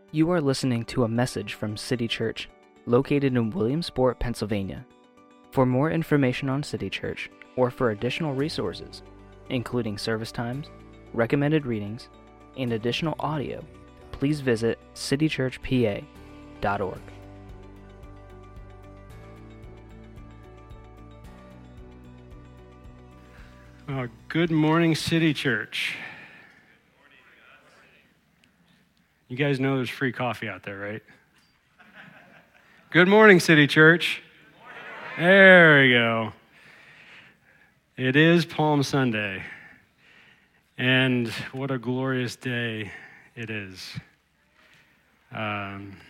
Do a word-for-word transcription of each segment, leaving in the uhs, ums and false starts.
You are listening to a message from City Church, located in Williamsport, Pennsylvania. For more information on City Church, or for additional resources, including service times, recommended readings, and additional audio, please visit city church p a dot org. Uh, good morning, City Church. You guys know there's free coffee out there, right? Good morning, City Church. There we go. It is Palm Sunday, and what a glorious day it is. Um,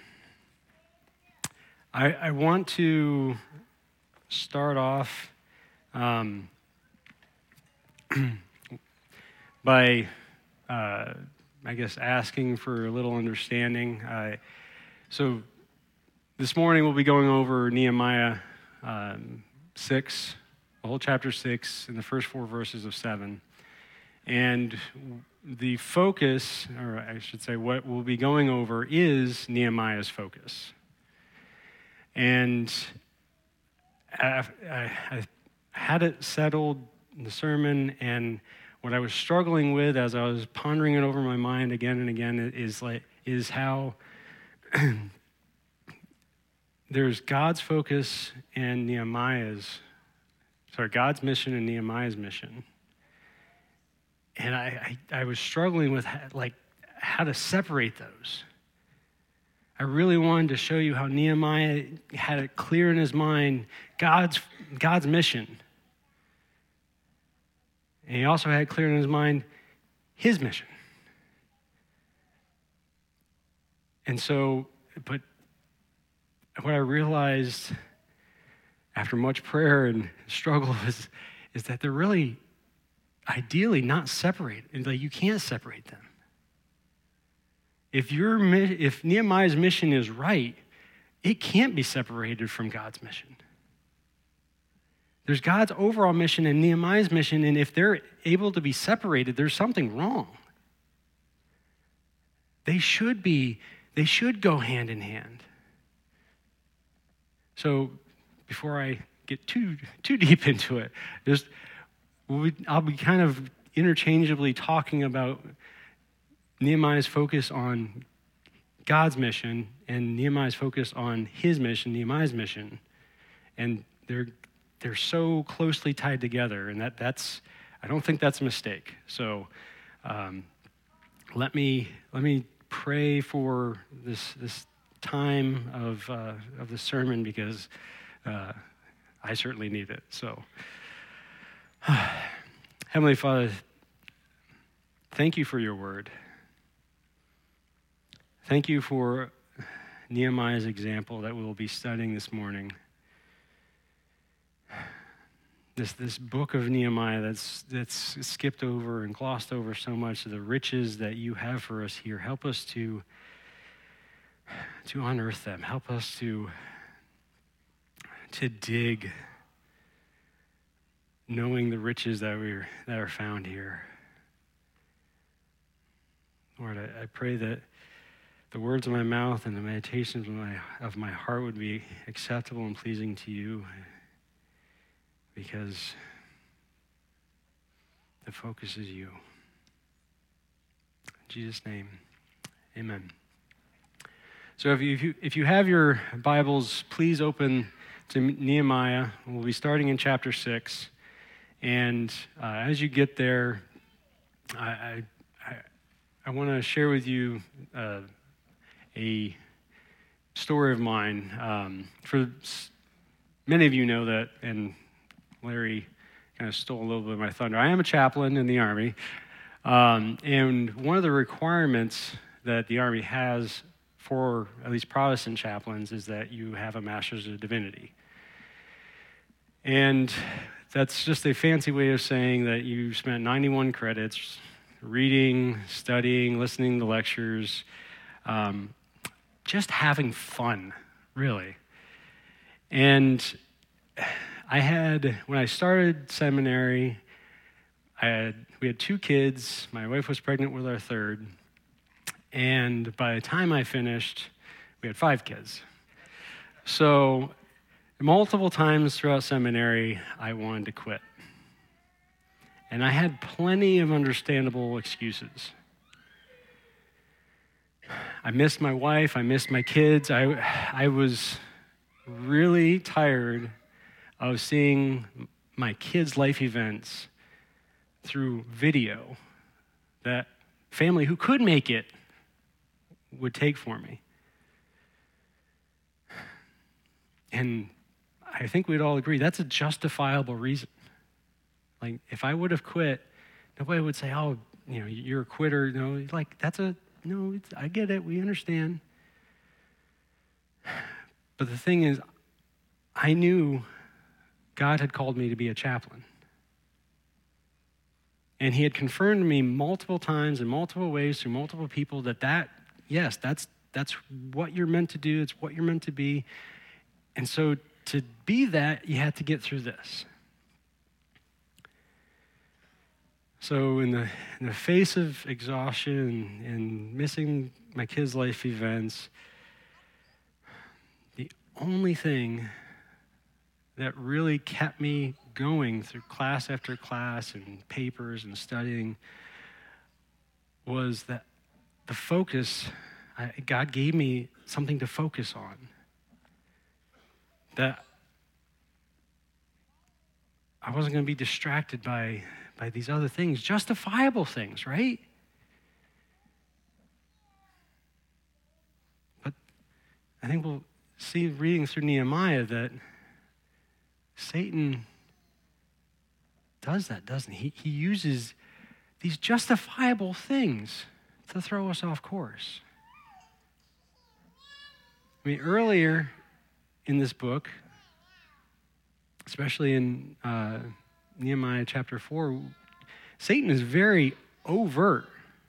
I, I want to start off um, by, uh, I guess, asking for a little understanding. Uh, so this morning we'll be going over Nehemiah um, six, the whole chapter six, and the first four verses of seven. And the focus, or I should say what we'll be going over, is Nehemiah's focus. And I, I, I had it settled in the sermon, and what I was struggling with as I was pondering it over my mind again and again is like is how there's God's focus and Nehemiah's, sorry, God's mission and Nehemiah's mission. And I, I, I was struggling with how, like how to separate those. I really wanted to show you how Nehemiah had it clear in his mind, God's God's mission. And he also had clear in his mind his mission. And so, but what I realized after much prayer and struggle is, is that they're really ideally not separated. Like, you can't separate them. If your if Nehemiah's mission is right, it can't be separated from God's mission. There's God's overall mission and Nehemiah's mission, and if they're able to be separated, there's something wrong. They should be, they should go hand in hand. So before I get too too deep into it, just I'll be kind of interchangeably talking about Nehemiah's focus on God's mission and Nehemiah's focus on his mission, Nehemiah's mission. And they're they're so closely tied together, and that that's I don't think that's a mistake. So um, let me let me pray for this this time of uh, of the sermon, because uh, I certainly need it. So, Heavenly Father, thank you for your word. Thank you for Nehemiah's example that we'll be studying this morning. This this book of Nehemiah that's that's skipped over and glossed over so much of the riches that you have for us here. Help us to to unearth them. Help us to to dig, knowing the riches that we that are found here. Lord, I, I pray that the words of my mouth and the meditations of my of my heart would be acceptable and pleasing to you, because the focus is you. In Jesus' name, amen. So if you, if you if you have your Bibles, please open to Nehemiah. We'll be starting in chapter six. And uh, as you get there, I I, I want to share with you uh, a story of mine. Um, for many of you know that, and Larry kind of stole a little bit of my thunder. I am a chaplain in the Army, um, and one of the requirements that the Army has for at least Protestant chaplains is that you have a Master's of Divinity. And that's just a fancy way of saying that you spent ninety-one credits reading, studying, listening to lectures, um, just having fun, really. And I had, when I started seminary, I had, we had two kids. My wife was pregnant with our third. And by the time I finished, we had five kids. So multiple times throughout seminary, I wanted to quit. And I had plenty of understandable excuses. I missed my wife, I missed my kids. I, I was really tired of seeing my kids' life events through video that family who could make it would take for me. And I think we'd all agree that's a justifiable reason. Like, if I would have quit, nobody would say, oh, you know, you're a quitter. No, like, that's a, no, it's, I get it. We understand. But the thing is, I knew God had called me to be a chaplain. And he had confirmed to me multiple times in multiple ways through multiple people that that, yes, that's that's what you're meant to do. It's what you're meant to be. And so to be that, you had to get through this. So in the, in the face of exhaustion and, and missing my kids' life events, the only thing that really kept me going through class after class and papers and studying was that the focus, I, God gave me something to focus on. That I wasn't going to be distracted by, by these other things, justifiable things, right? But I think we'll see reading through Nehemiah that Satan does that, doesn't he? He uses these justifiable things to throw us off course. I mean, earlier in this book, especially in uh, Nehemiah chapter four, Satan is very overt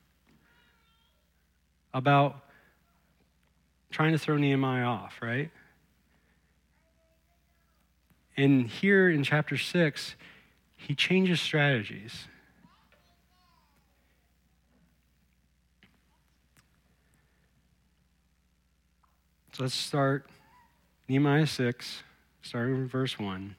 about trying to throw Nehemiah off, right? And here in chapter six, he changes strategies. So let's start Nehemiah six, starting with verse one.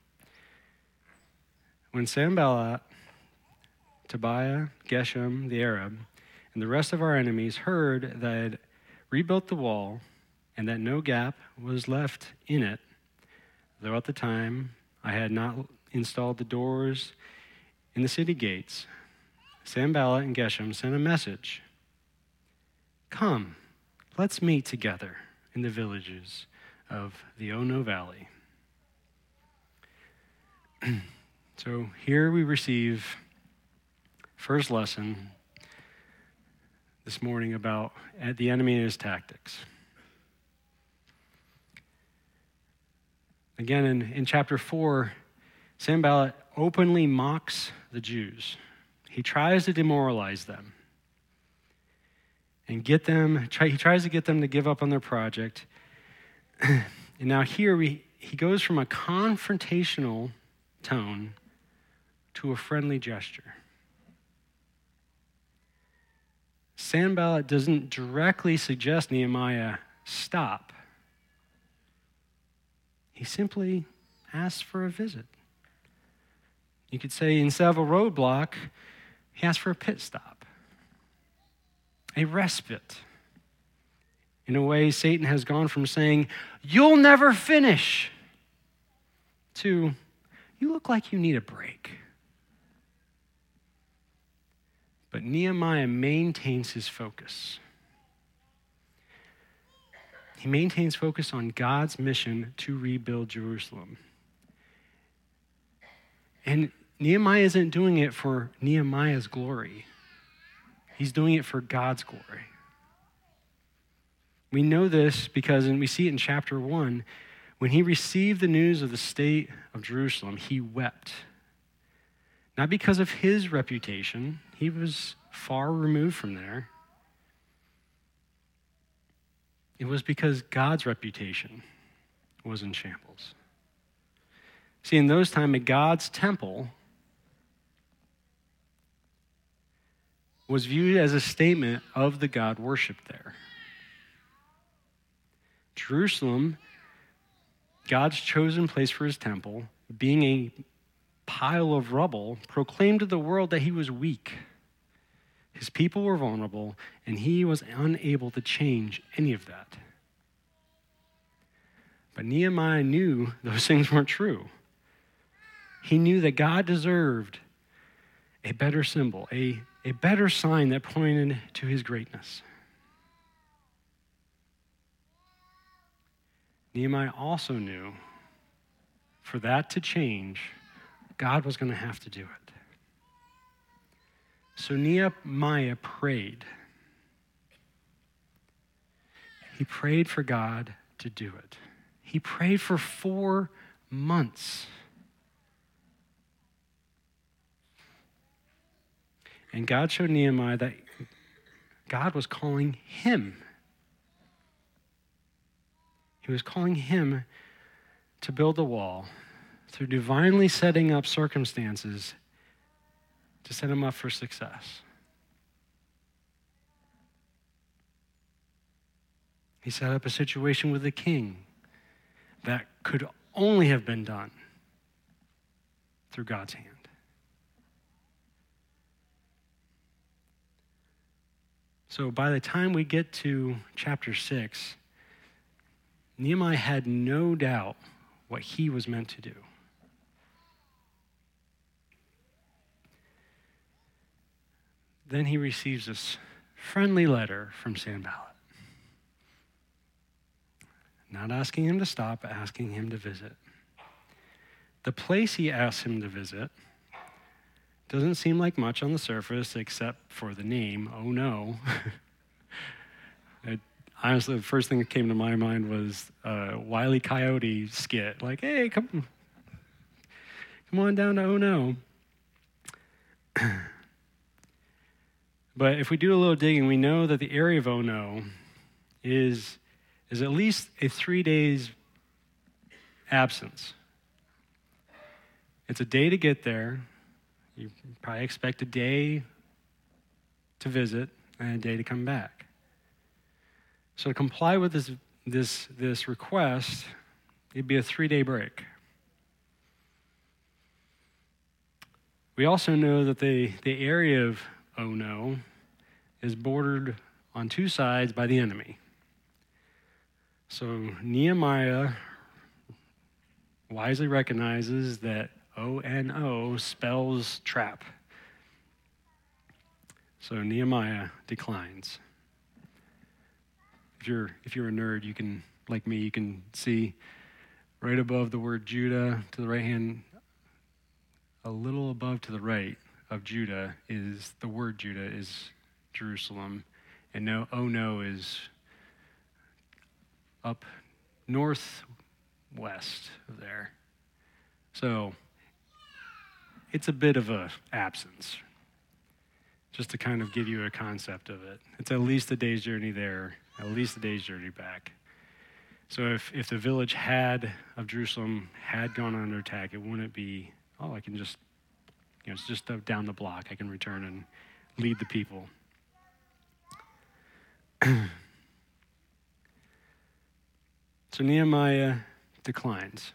When Sanballat, Tobiah, Geshem, the Arab, and the rest of our enemies heard that I had rebuilt the wall and that no gap was left in it, though at the time I had not installed the doors in the city gates, Sanballat and Geshem sent a message. Come, let's meet together in the villages of the Ono Valley. So here we receive first lesson this morning about the enemy and his tactics. Again, in, in chapter four, Sanballat openly mocks the Jews. He tries to demoralize them and get them, try, he tries to get them to give up on their project. And now here we, he goes from a confrontational tone to a friendly gesture. Sanballat doesn't directly suggest Nehemiah stop. He simply asks for a visit. You could say instead of a roadblock, he asked for a pit stop, a respite. In a way, Satan has gone from saying, "You'll never finish," to, "You look like you need a break." But Nehemiah maintains his focus. He maintains focus on God's mission to rebuild Jerusalem. And Nehemiah isn't doing it for Nehemiah's glory. He's doing it for God's glory. We know this because, and we see it in chapter one, when he received the news of the state of Jerusalem, he wept. Not because of his reputation. He was far removed from there. It was because God's reputation was in shambles. See, in those times, God's temple was viewed as a statement of the God worshipped there. Jerusalem, God's chosen place for his temple, being a pile of rubble, proclaimed to the world that he was weak. His people were vulnerable, and he was unable to change any of that. But Nehemiah knew those things weren't true. He knew that God deserved a better symbol, a, a better sign that pointed to his greatness. Nehemiah also knew for that to change, God was going to have to do it. So Nehemiah prayed. He prayed for God to do it. He prayed for four months. And God showed Nehemiah that God was calling him. He was calling him to build a wall through divinely setting up circumstances to set him up for success. He set up a situation with the king that could only have been done through God's hand. So by the time we get to chapter six, Nehemiah had no doubt what he was meant to do. Then he receives this friendly letter from Sanballat. Not asking him to stop, but asking him to visit. The place he asks him to visit doesn't seem like much on the surface except for the name, Oh No. it, honestly, the first thing that came to my mind was a Wile E. Coyote skit. Like, hey, come, come on down to Oh No. But if we do a little digging, we know that the area of Oh No is, is at least a three days absence. It's a day to get there. You probably expect a day to visit and a day to come back. So to comply with this, this, this request, it'd be a three-day break. We also know that the, the area of Oh No is bordered on two sides by the enemy. So Nehemiah wisely recognizes that O N O spells trap. So Nehemiah declines. If you're if you're a nerd, you can, like me, you can see right above the word Judah to the right hand, a little above to the right of Judah is the word Judah is Jerusalem, and no Oh No is up northwest of there. So it's a bit of a absence, just to kind of give you a concept of it. It's at least a day's journey there, at least a day's journey back. So if, if the village had of Jerusalem had gone under attack, it wouldn't be, oh, I can just, you know, it's just down the block. I can return and lead the people. So Nehemiah declines.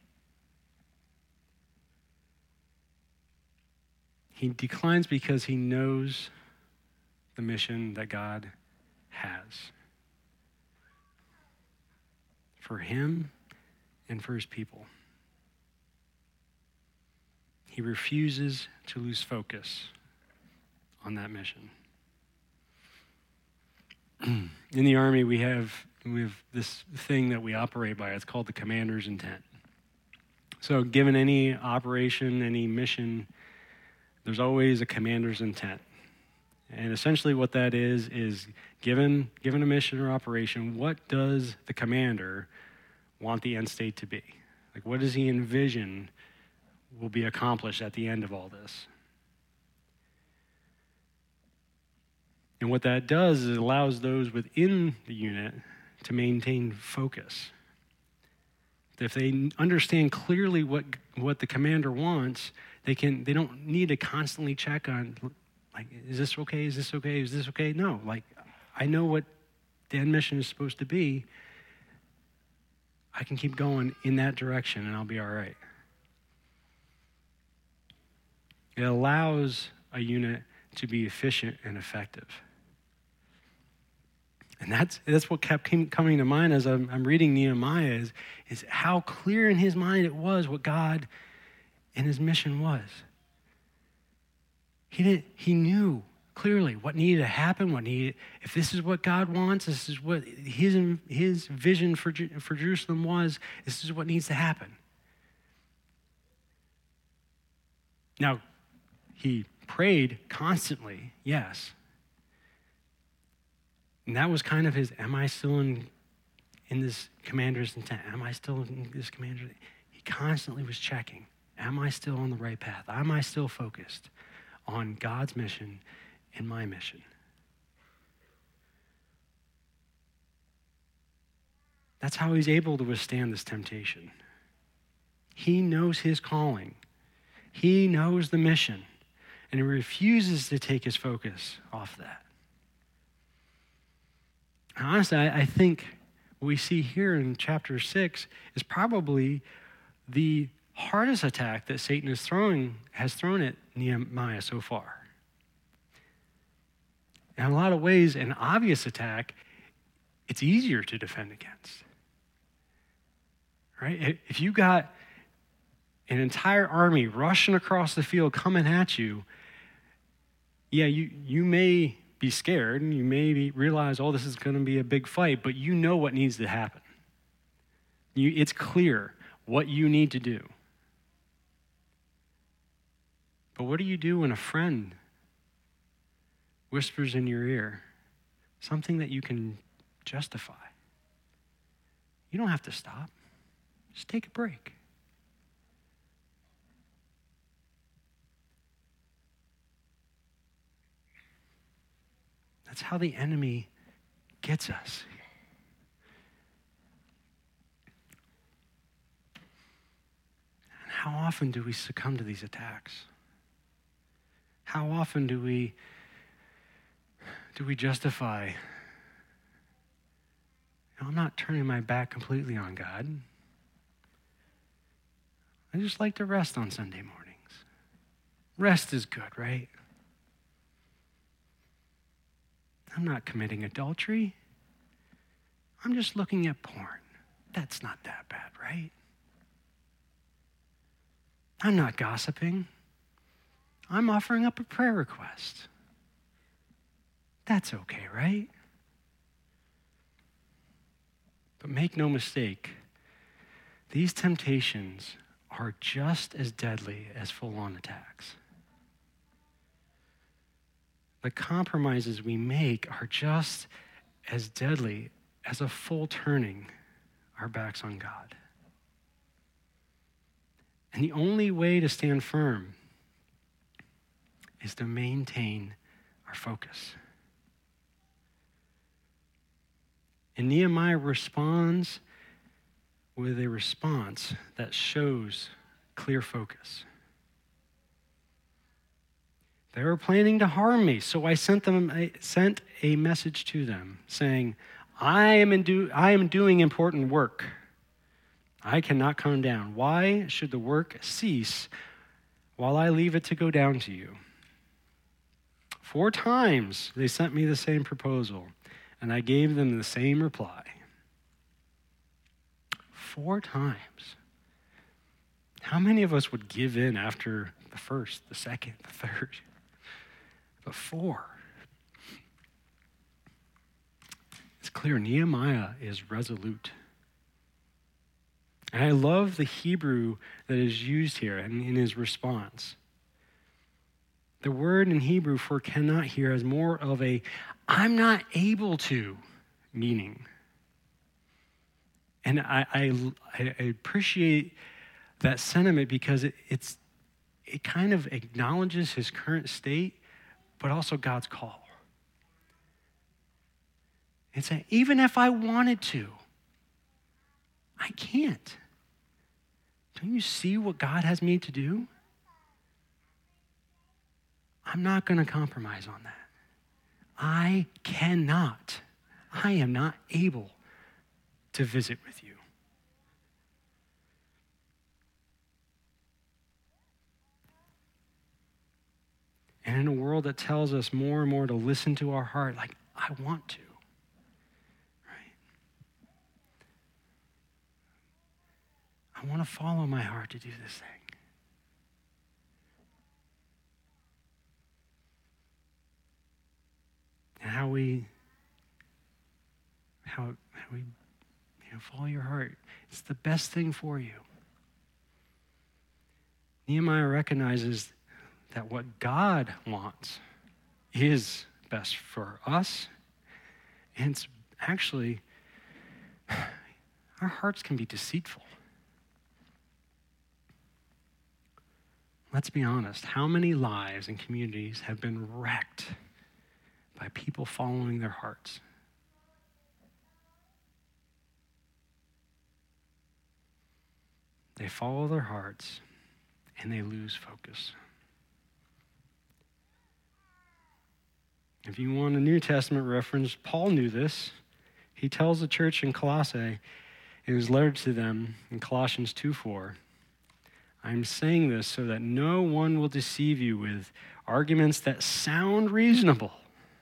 He declines because he knows the mission that God has for him and for his people. He refuses to lose focus on that mission. In the Army, we have, we have this thing that we operate by. It's called the commander's intent. So given any operation, any mission, there's always a commander's intent. And essentially what that is, is given, given a mission or operation, what does the commander want the end state to be? Like, what does he envision will be accomplished at the end of all this? And what that does is it allows those within the unit to maintain focus. If they understand clearly what what the commander wants, they can they don't need to constantly check on, Like, is this okay? Is this okay? Is this okay? No, like, I know what the end mission is supposed to be. I can keep going in that direction and I'll be all right. It allows a unit to be efficient and effective. And that's that's what kept coming to mind as I'm, I'm reading Nehemiah is, is how clear in his mind it was what God and his mission was. He didn't, he knew clearly what needed to happen, what needed, if this is what God wants, this is what his, his vision for, for Jerusalem was, this is what needs to happen. Now, he prayed constantly, yes. And that was kind of his, am I still in, in this commander's intent? Am I still in this commander's? He constantly was checking. Am I still on the right path? Am I still focused on God's mission and my mission? That's how he's able to withstand this temptation. He knows his calling. He knows the mission. And he refuses to take his focus off that. And honestly, I, I think what we see here in chapter six is probably the hardest attack that Satan is throwing, has thrown at Nehemiah so far. In a lot of ways, an obvious attack, it's easier to defend against. Right? If you got an entire army rushing across the field coming at you, yeah, you, you may be scared and you may be, realize, oh, this is going to be a big fight, but you know what needs to happen. You, it's clear what you need to do. But what do you do when a friend whispers in your ear something that you can justify? You don't have to stop. Just take a break. That's how the enemy gets us. And how often do we succumb to these attacks? How often do we do we justify, you know, I'm not turning my back completely on God. I just like to rest on Sunday mornings. Rest is good, right? I'm not committing adultery. I'm just looking at porn. That's not that bad, right? I'm not gossiping. I'm offering up a prayer request. That's okay, right? But make no mistake, these temptations are just as deadly as full-on attacks. The compromises we make are just as deadly as a full turning our backs on God. And the only way to stand firm is to maintain our focus. And Nehemiah responds with a response that shows clear focus. They were planning to harm me, so I sent them I sent a message to them saying, I am, in do, I am doing important work. I cannot come down. Why should the work cease while I leave it to go down to you? Four times they sent me the same proposal, and I gave them the same reply. Four times. How many of us would give in after the first, the second, the third? But four. It's clear Nehemiah is resolute. And I love the Hebrew that is used here in, in his response. The word in Hebrew for cannot here is more of a I'm not able to meaning. And I, I, I appreciate that sentiment because it, it's it kind of acknowledges his current state, but also God's call. And saying, even if I wanted to, I can't. Don't you see what God has me to do? I'm not going to compromise on that. I cannot. I am not able to visit with you. And in a world that tells us more and more to listen to our heart, like, I want to, right? I want to follow my heart to do this thing. And how we, how, how we, you know, follow your heart. It's the best thing for you. Nehemiah recognizes that what God wants is best for us. And it's actually, our hearts can be deceitful. Let's be honest. How many lives and communities have been wrecked by people following their hearts? They follow their hearts and they lose focus. If you want a New Testament reference, Paul knew this. He tells the church in Colossae, in his letter to them in Colossians two four, I'm saying this so that no one will deceive you with arguments that sound reasonable.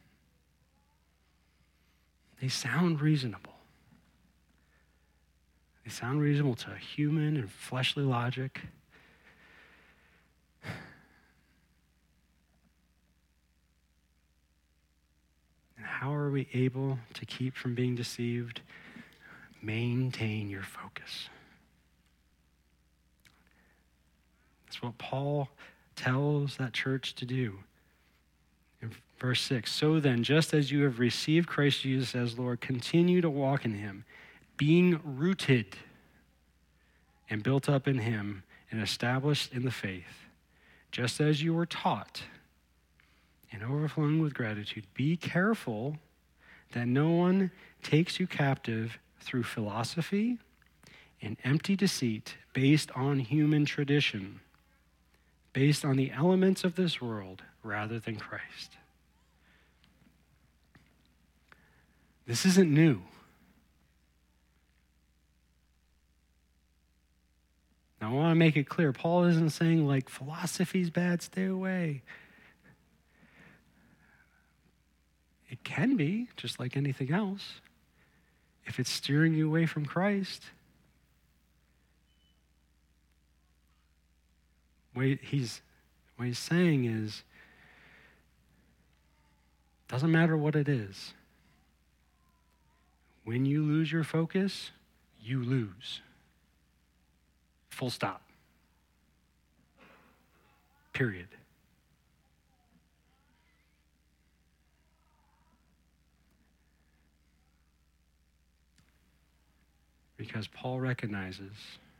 They sound reasonable. They sound reasonable to human and fleshly logic. And how are we able to keep from being deceived? Maintain your focus. That's what Paul tells that church to do. In verse six, so then, just as you have received Christ Jesus as Lord, continue to walk in him, being rooted and built up in him and established in the faith, just as you were taught, and overflowing with gratitude. Be careful that no one takes you captive through philosophy and empty deceit based on human tradition, based on the elements of this world rather than Christ. This isn't new. Now, I want to make it clear, Paul isn't saying, like, philosophy's bad, stay away. It can be, just like anything else, if it's steering you away from Christ. What he's, what he's saying is, doesn't matter what it is. When you lose your focus, you lose. Full stop. Period. Because Paul recognizes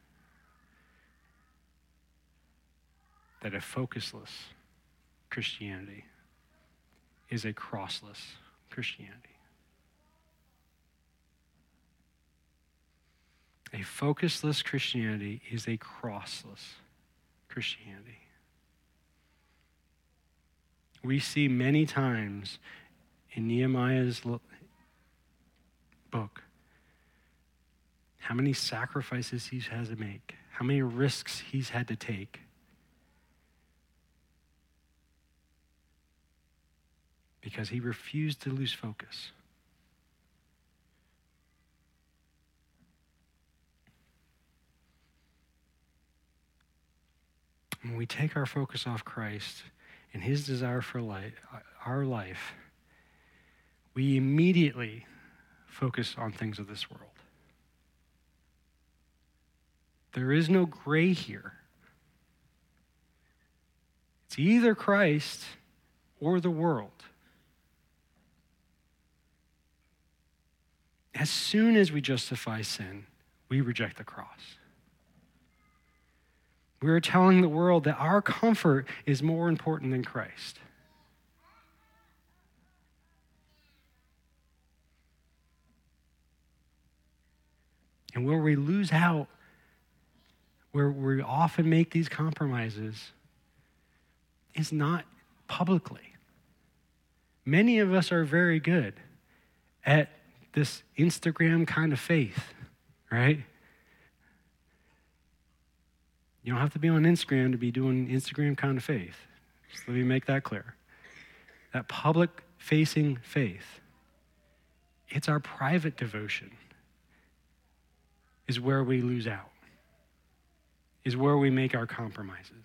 that a focusless Christianity is a crossless Christianity. A focusless Christianity is a crossless Christianity. We see many times in Nehemiah's book how many sacrifices he has to make, how many risks he's had to take because he refused to lose focus. When we take our focus off Christ and his desire for life, our life, we immediately focus on things of this world. There is no gray here. It's either Christ or the world. As soon as we justify sin, we reject the cross. We're telling the world that our comfort is more important than Christ. And where we lose out, where we often make these compromises, is not publicly. Many of us are very good at this Instagram kind of faith, right? You don't have to be on Instagram to be doing Instagram kind of faith. Just let me make that clear. That public-facing faith, it's our private devotion, is where we lose out, is where we make our compromises.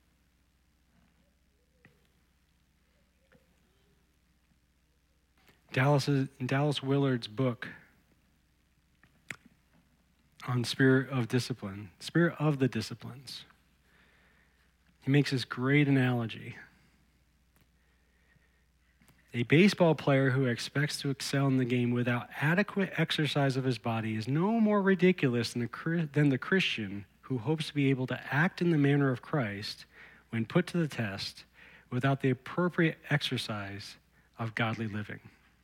Dallas, Dallas Willard's book on spirit of discipline, spirit of the disciplines, he makes this great analogy. A baseball player who expects to excel in the game without adequate exercise of his body is no more ridiculous than the, than the Christian who hopes to be able to act in the manner of Christ when put to the test without the appropriate exercise of godly living.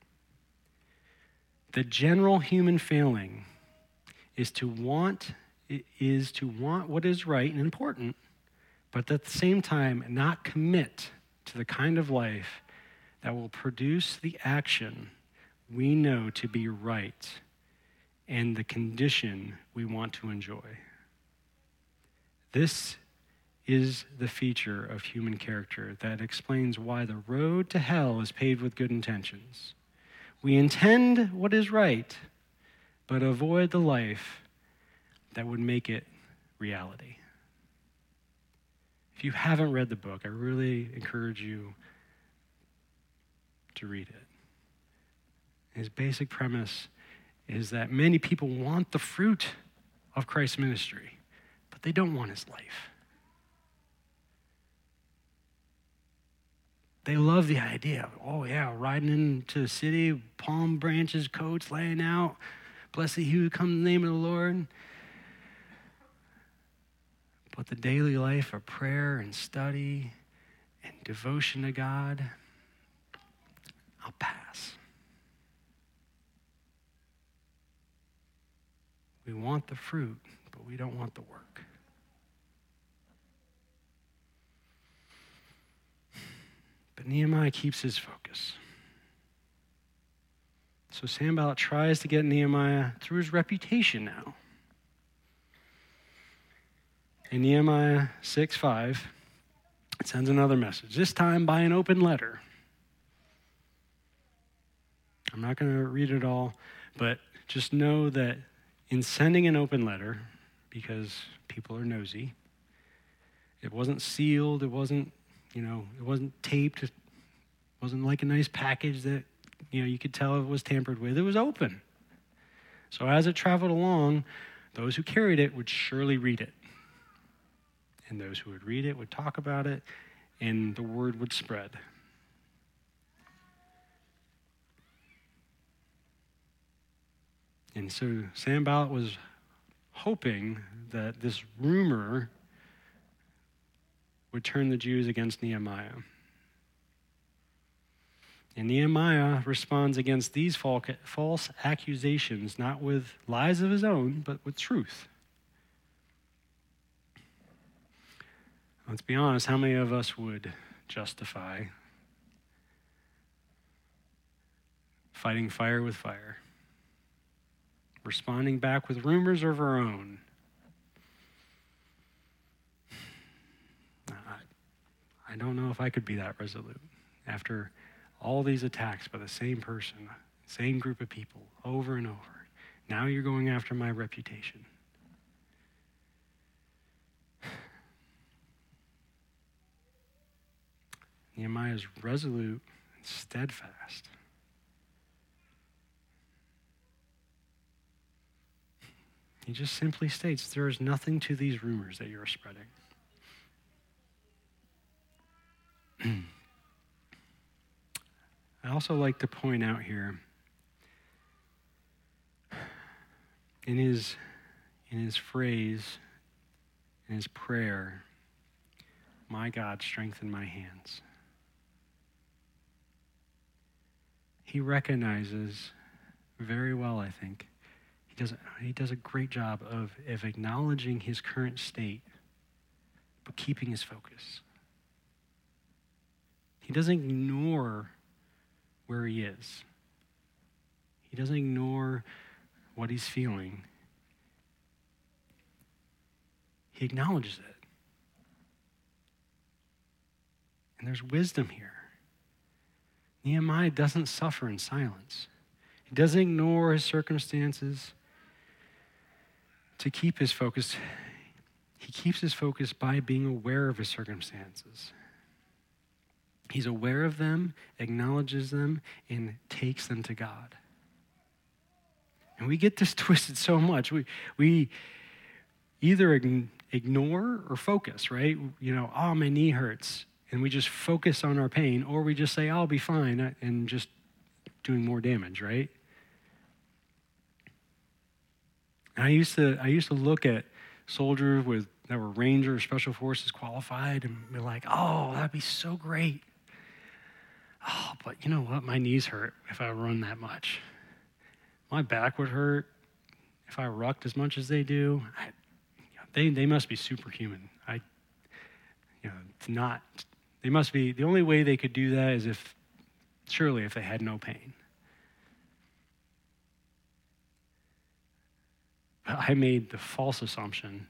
The general human failing is to want is to want what is right and important, but at the same time not commit to the kind of life that will produce the action we know to be right and the condition we want to enjoy. This is the feature of human character that explains why the road to hell is paved with good intentions. We intend what is right, but avoid the life that would make it reality. If you haven't read the book, I really encourage you to read it. His basic premise is that many people want the fruit of Christ's ministry, but they don't want his life. They love the idea of, oh yeah, riding into the city, palm branches, coats laying out, blessed he who comes in the name of the Lord. But the daily life of prayer and study and devotion to God, I'll pass. We want the fruit, but we don't want the work. But Nehemiah keeps his focus. So Sanballat tries to get Nehemiah through his reputation now. In Nehemiah six five, it sends another message, this time by an open letter. I'm not going to read it all, but just know that in sending an open letter, because people are nosy, it wasn't sealed, it wasn't, you know, it wasn't taped, it wasn't like a nice package that, you know, you could tell it was tampered with. It was open. So as it traveled along, those who carried it would surely read it. And those who would read it would talk about it, and the word would spread. And so Sanballat was hoping that this rumor would turn the Jews against Nehemiah. And Nehemiah responds against these false accusations, not with lies of his own, but with truth. Let's be honest, how many of us would justify fighting fire with fire? Responding back with rumors of our own? I, I don't know if I could be that resolute after all these attacks by the same person, same group of people, over and over. Now you're going after my reputation. Nehemiah is resolute and steadfast. He just simply states there is nothing to these rumors that you're spreading. I also like to point out here in his in his phrase, in his prayer, my God, strengthen my hands. He recognizes very well, I think, he does, he does a great job of, of acknowledging his current state, but keeping his focus. He doesn't ignore where he is. He doesn't ignore what he's feeling. He acknowledges it. And there's wisdom here. Nehemiah doesn't suffer in silence. He doesn't ignore his circumstances to keep his focus. He keeps his focus by being aware of his circumstances. He's aware of them, acknowledges them, and takes them to God. And we get this twisted so much. We we either ignore or focus, right? You know, oh, my knee hurts. And we just focus on our pain, or we just say, I'll be fine, and just doing more damage, right? And I used to I used to look at soldiers with that were Ranger Special Forces qualified and be like, oh, that'd be so great. Oh, but you know what? My knees hurt if I run that much. My back would hurt if I rucked as much as they do. I, they they must be superhuman. I, you know, it's not. They must be. The only way they could do that is if, surely, if they had no pain. But I made the false assumption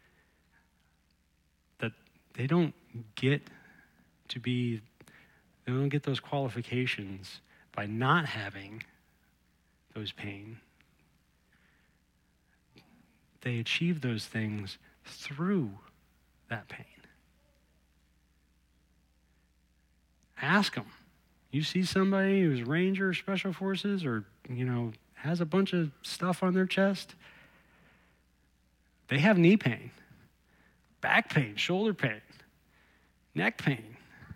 that they don't get to be. They don't get those qualifications by not having those pain. They achieve those things through that pain. Ask them. You see somebody who's Ranger, Special Forces, or, you know, has a bunch of stuff on their chest, they have knee pain, back pain, shoulder pain, neck pain,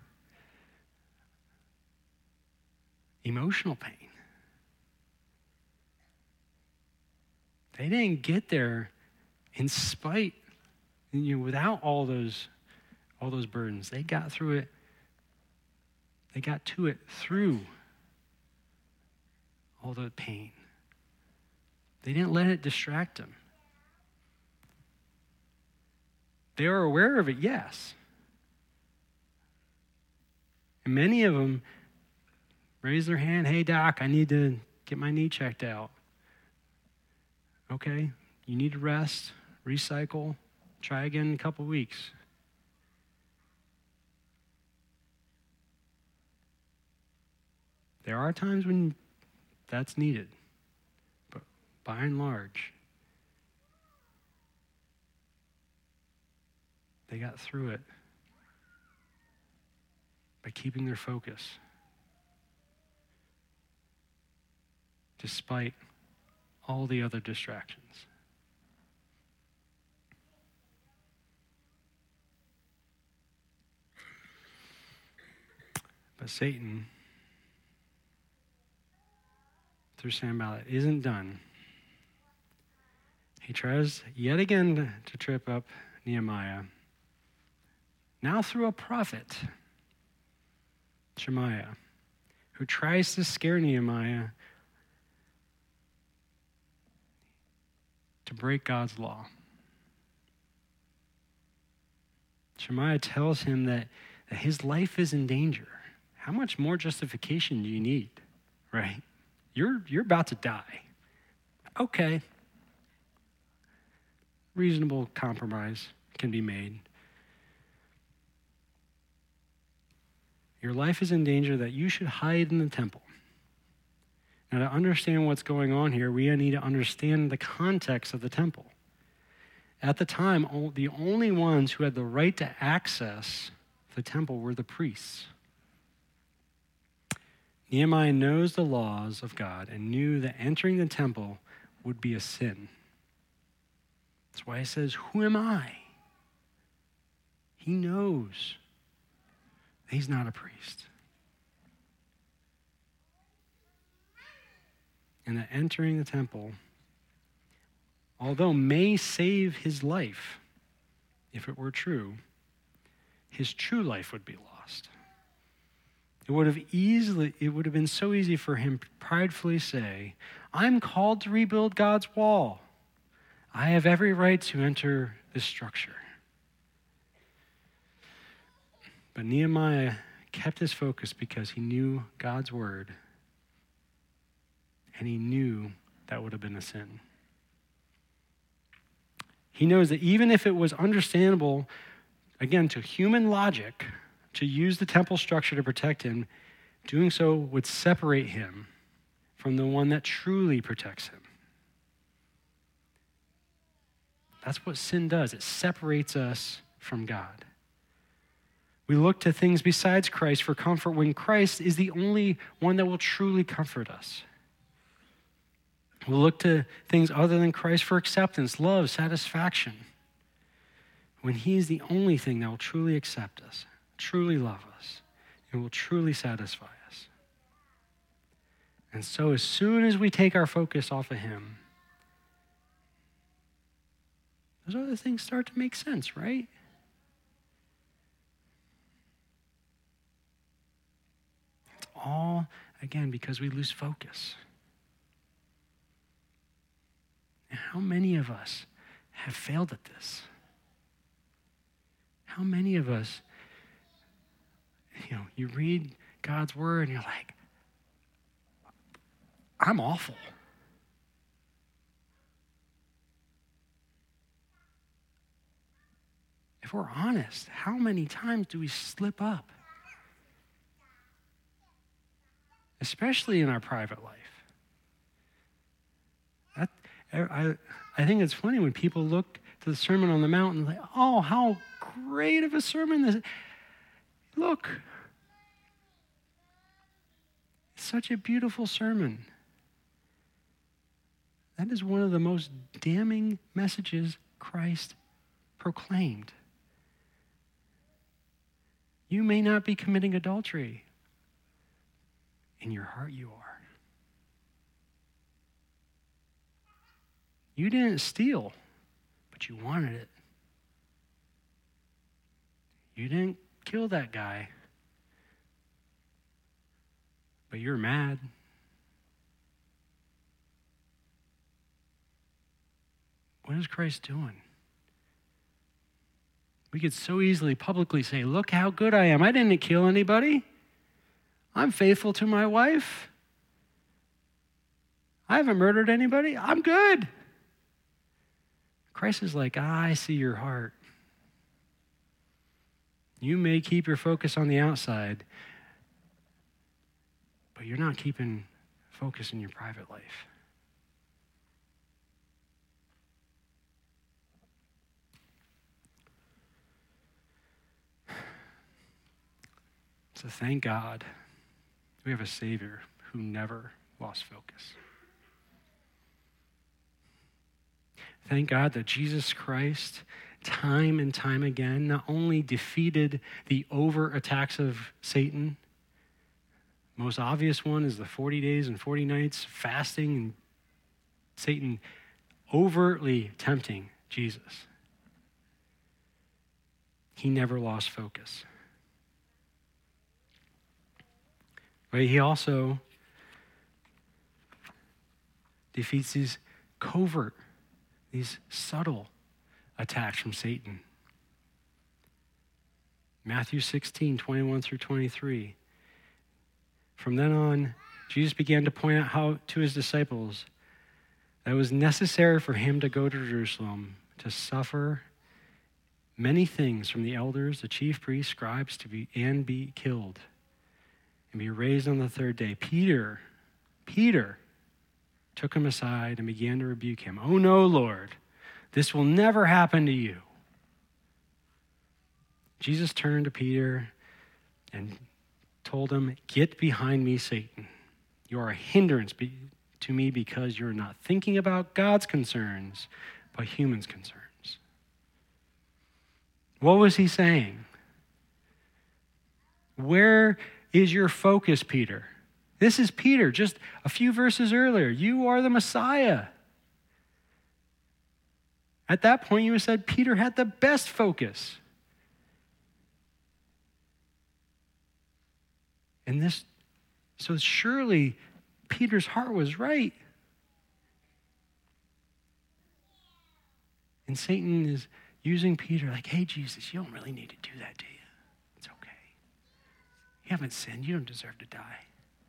emotional pain. They didn't get there in spite, you know, without all those, all those burdens. They got through it. They got to it through all the pain. They didn't let it distract them. They were aware of it, yes. And many of them raised their hand, hey, doc, I need to get my knee checked out. Okay, you need to rest, recycle, try again in a couple weeks. There are times when that's needed, but by and large, they got through it by keeping their focus, despite all the other distractions. But Satan, through Sanballat, isn't done. He tries yet again to trip up Nehemiah, now through a prophet, Shemaiah, who tries to scare Nehemiah to break God's law. Shemaiah tells him that, that his life is in danger. How much more justification do you need, right? You're, you're about to die. Okay. Reasonable compromise can be made. Your life is in danger that you should hide in the temple. Now, to understand what's going on here, we need to understand the context of the temple. At the time, the only ones who had the right to access the temple were the priests. Nehemiah knows the laws of God and knew that entering the temple would be a sin. That's why he says, who am I? He knows that he's not a priest. And that entering the temple, although may save his life, if it were true, his true life would be lost. It would have easily, it would have been so easy for him to pridefully say, I'm called to rebuild God's wall. I have every right to enter this structure. But Nehemiah kept his focus because he knew God's word, and he knew that would have been a sin. He knows that even if it was understandable, again, to human logic, to use the temple structure to protect him, doing so would separate him from the one that truly protects him. That's what sin does. It separates us from God. We look to things besides Christ for comfort when Christ is the only one that will truly comfort us. We'll look to things other than Christ for acceptance, love, satisfaction, when he is the only thing that will truly accept us, truly love us, and will truly satisfy us. And so as soon as we take our focus off of him, those other things start to make sense, right? It's all, again, because we lose focus. And how many of us have failed at this? How many of us, you know, you read God's word and you're like, I'm awful. If we're honest, how many times do we slip up? Especially in our private life. That, I, I think it's funny when people look to the Sermon on the Mount and like, oh, how great of a sermon this is. Look. It's such a beautiful sermon. That is one of the most damning messages Christ proclaimed. You may not be committing adultery. In your heart, you are. You didn't steal, but you wanted it. You didn't kill that guy, but you're mad. What is Christ doing? We could so easily publicly say, look how good I am. I didn't kill anybody. I'm faithful to my wife. I haven't murdered anybody. I'm good. Christ is like, ah, I see your heart. You may keep your focus on the outside, but you're not keeping focus in your private life. So thank God we have a Savior who never lost focus. Thank God that Jesus Christ, time and time again, not only defeated the over attacks of Satan. Most obvious one is the forty days and forty nights fasting and Satan overtly tempting Jesus. He never lost focus. But he also defeats these covert, these subtle attacks from Satan. Matthew sixteen, twenty-one through twenty-three. From then on, Jesus began to point out how to his disciples that it was necessary for him to go to Jerusalem to suffer many things from the elders, the chief priests, scribes, to be and be killed and be raised on the third day. Peter, Peter took him aside and began to rebuke him. Oh no, Lord, this will never happen to you. Jesus turned to Peter and told him, get behind me, Satan. You are a hindrance be- to me because you're not thinking about God's concerns, but humans' concerns. What was he saying? Where is your focus, Peter? This is Peter, just a few verses earlier. You are the Messiah. At that point, you said Peter had the best focus. And this, so surely Peter's heart was right. And Satan is using Peter like, hey, Jesus, you don't really need to do that, do you? It's okay. You haven't sinned. You don't deserve to die.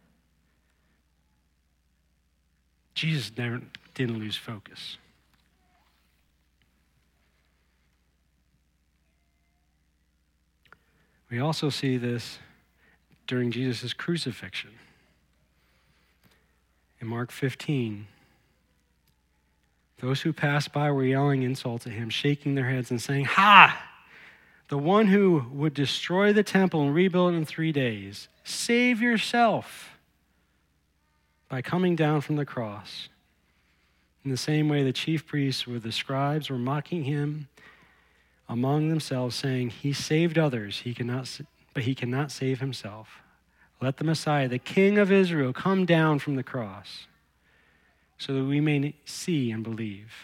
Jesus never didn't lose focus. We also see this during Jesus' crucifixion. In Mark fifteen, those who passed by were yelling insults at him, shaking their heads and saying, "Ha! The one who would destroy the temple and rebuild it in three days, save yourself by coming down from the cross." In the same way, the chief priests with the scribes were mocking him among themselves, saying, "He saved others, he cannot, but he cannot save himself. Let the Messiah, the King of Israel, come down from the cross so that we may see and believe."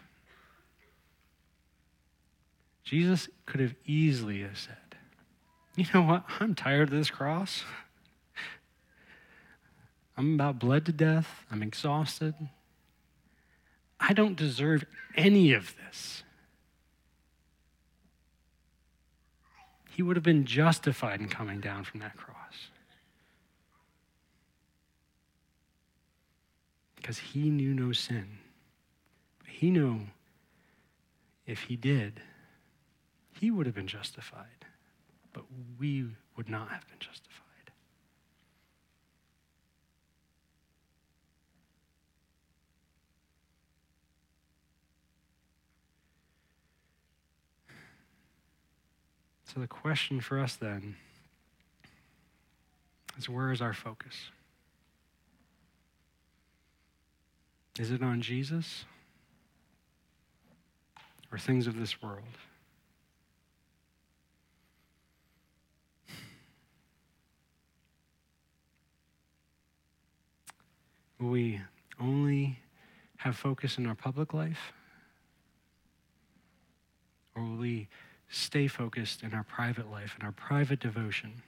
Jesus could have easily have said, "You know what? I'm tired of this cross. I'm about bled to death. I'm exhausted. I don't deserve any of this." He would have been justified in coming down from that cross, because he knew no sin. But he knew if he did, he would have been justified, but we would not have been justified. So the question for us then is, where is our focus? Is it on Jesus or things of this world? Will we only have focus in our public life? Or will we stay focused in our private life, in our private devotion?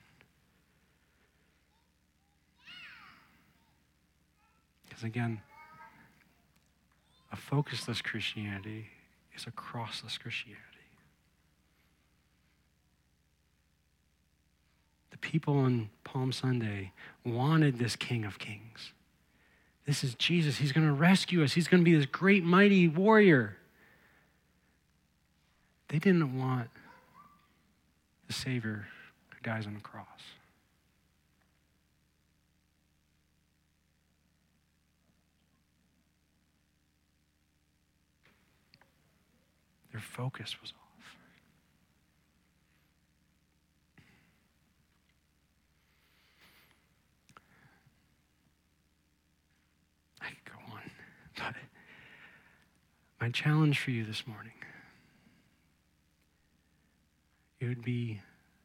Because again, a focusless Christianity is a crossless Christianity. The people on Palm Sunday wanted this King of Kings. This is Jesus. He's going to rescue us. He's going to be this great, mighty warrior. They didn't want the Savior who dies on the cross. Their focus was off. I could go on, but my challenge for you this morning, it would be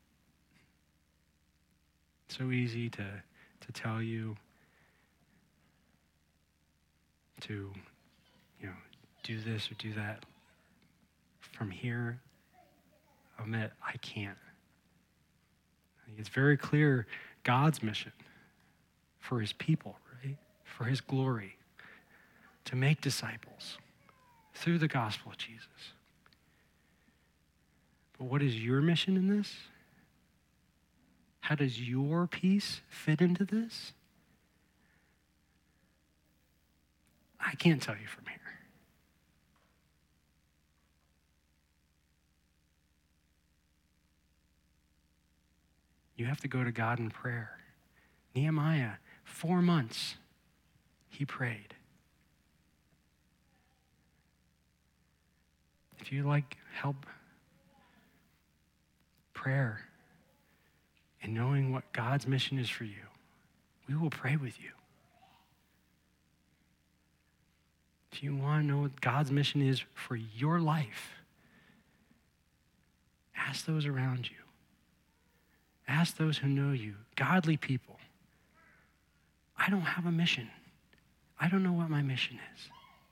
so easy to, to tell you to, you know, do this or do that. From here, I'll admit I can't. I think it's very clear God's mission for his people, right? For his glory, to make disciples through the gospel of Jesus. But what is your mission in this? How does your peace fit into this? I can't tell you from here. You have to go to God in prayer. Nehemiah, four months, he prayed. If you like help, prayer, and knowing what God's mission is for you, we will pray with you. If you want to know what God's mission is for your life, ask those around you. Ask those who know you, godly people. I don't have a mission. I don't know what my mission is.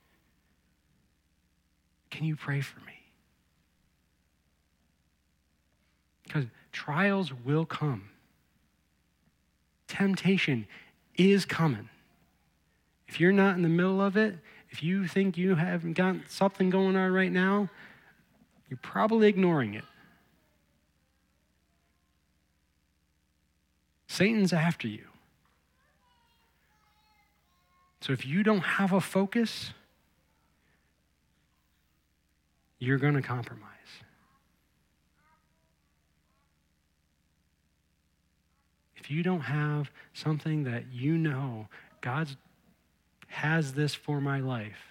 Can you pray for me? Because trials will come. Temptation is coming. If you're not in the middle of it, if you think you haven't got something going on right now, you're probably ignoring it. Satan's after you. So if you don't have a focus, you're going to compromise. If you don't have something that you know, God has this for my life,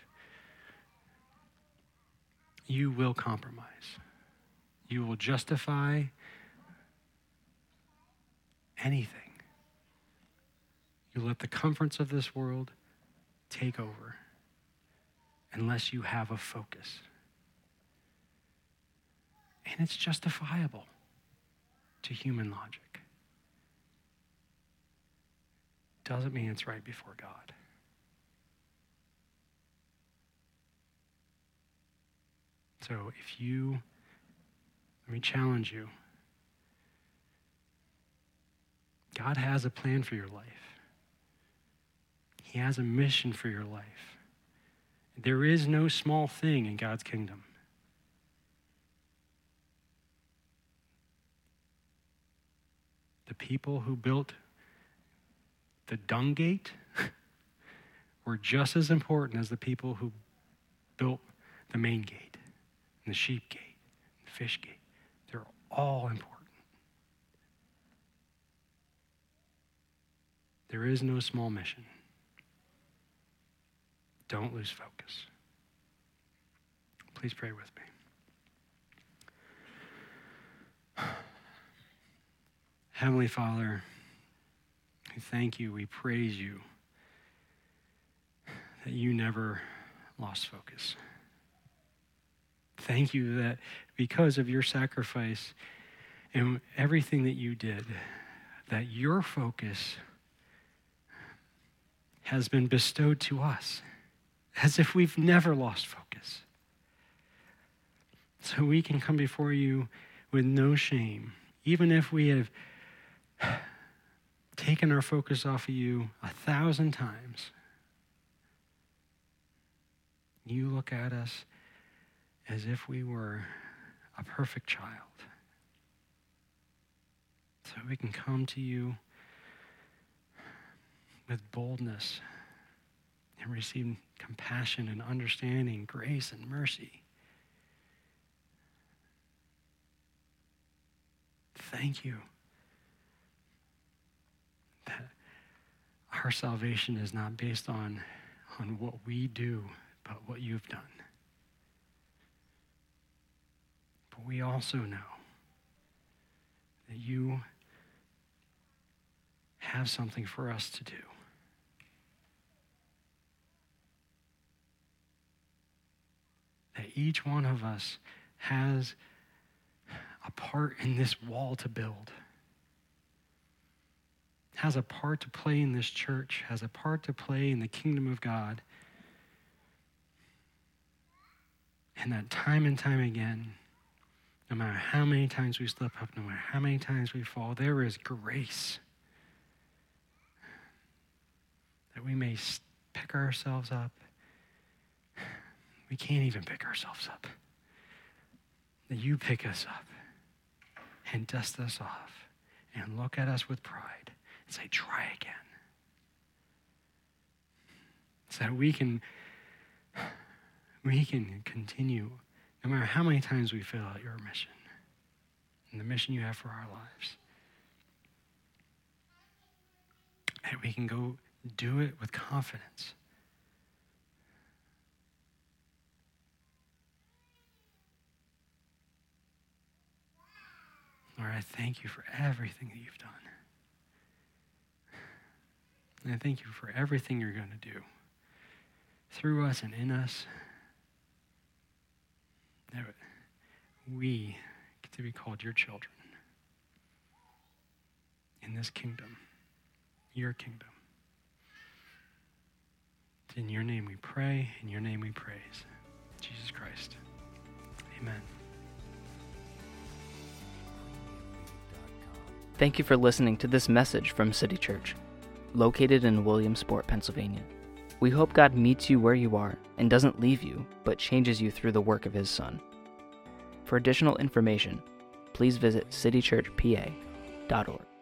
you will compromise. You will justify anything. You let the comforts of this world take over unless you have a focus. And it's justifiable to human logic. Doesn't mean it's right before God. So if you, let me challenge you. God has a plan for your life. He has a mission for your life. There is no small thing in God's kingdom. The people who built the dung gate were just as important as the people who built the main gate, and the sheep gate, and the fish gate. They're all important. There is no small mission. Don't lose focus. Please pray with me. Heavenly Father, we thank you, we praise you that you never lost focus. Thank you that because of your sacrifice and everything that you did, that your focus has been bestowed to us as if we've never lost focus. So we can come before you with no shame, even if we have taken our focus off of you a thousand times. You look at us as if we were a perfect child. So we can come to you with boldness and receive compassion and understanding, grace and mercy. Thank you that our salvation is not based on, on what we do, but what you've done. But we also know that you have something for us to do. That each one of us has a part in this wall to build, has a part to play in this church, has a part to play in the kingdom of God. And that time and time again, no matter how many times we slip up, no matter how many times we fall, there is grace that we may pick ourselves up. We can't even pick ourselves up. That you pick us up and dust us off and look at us with pride and say, try again. So that we can, we can continue, no matter how many times we fail at your mission and the mission you have for our lives. And we can go do it with confidence. Lord, I thank you for everything that you've done. And I thank you for everything you're going to do through us and in us. That we get to be called your children in this kingdom, your kingdom. In your name we pray, in your name we praise. Jesus Christ. Amen. Thank you for listening to this message from City Church, located in Williamsport, Pennsylvania. We hope God meets you where you are and doesn't leave you, but changes you through the work of His Son. For additional information, please visit city church p a dot org.